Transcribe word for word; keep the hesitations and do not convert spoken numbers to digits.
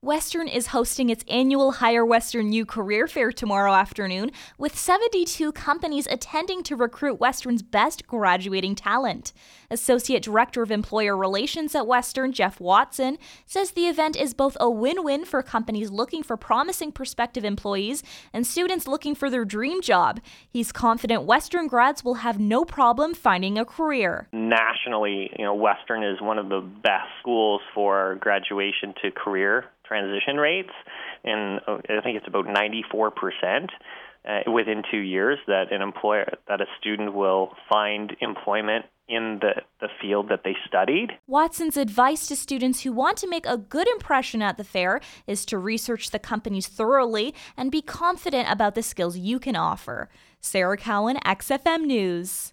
Western is hosting its annual Hire Western U Career Fair tomorrow afternoon, with seventy-two companies attending to recruit Western's best graduating talent. Associate Director of Employer Relations at Western, Jeff Watson, says the event is both a win-win for companies looking for promising prospective employees and students looking for their dream job. He's confident Western grads will have no problem finding a career. Nationally, you know, Western is one of the best schools for graduation to career transition rates, and I think it's about ninety-four percent uh, within two years that an employer, that a student will find employment in the, the field that they studied. Watson's advice to students who want to make a good impression at the fair is to research the companies thoroughly and be confident about the skills you can offer. Sarah Cowan, X F M News.